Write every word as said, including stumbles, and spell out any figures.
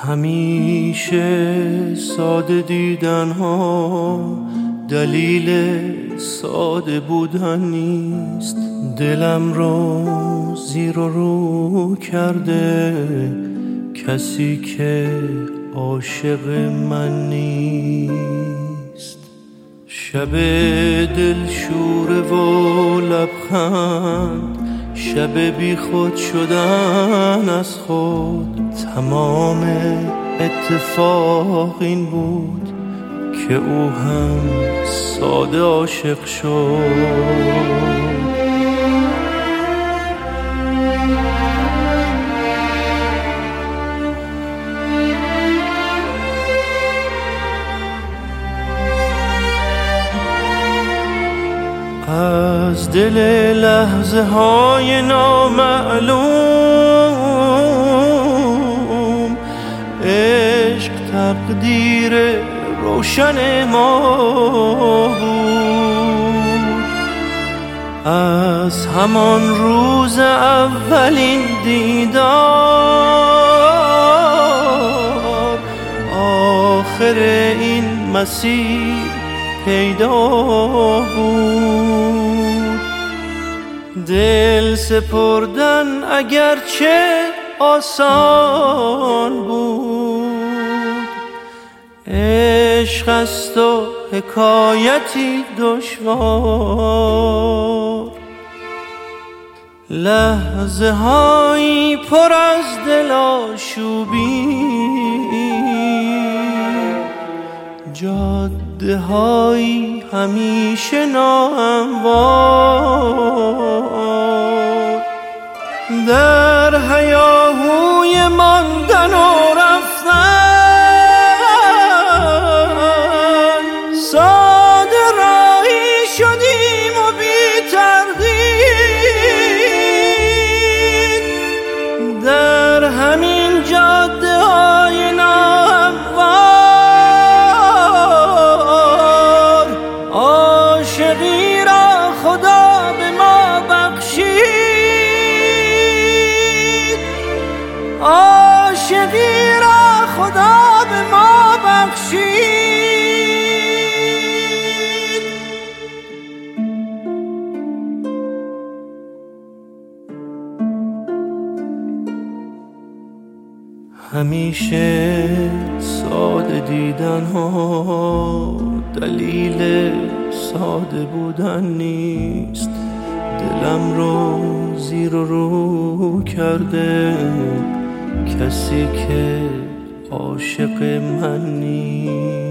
همیشه ساده دیدن ها دلیل ساده بودن نیست. دلم رو زیر و رو کرده کسی که عاشق من نیست. شب دلشوره و لبخند، شب بی خود شدن از خود. تمام اتفاق این بود که او هم ساده عاشق شد. از دل لحظه های نامعلوم عشق تقدیر روشن ما بود. از همان روز اولین دیدار آخر این مسیر پیدا بود. دل سپردن اگرچه آسان بود، عشق است و حکایتی دشوار. لحظه هایی پر از دل آشوبی، جاده هایی همیشه ناهموار. در هیاهوی ماندن و رفتن ساده راهی شدیم و بی تردید. در همین جاده های ناهموار عاشقی را خدا به ما بخشید. عاشقی را خدا به ما بخشید. همیشه ساده دیدن ها دلیل ساده بودن نیست. دلم رو زیر و رو کرده کسی که عاشق من نیست.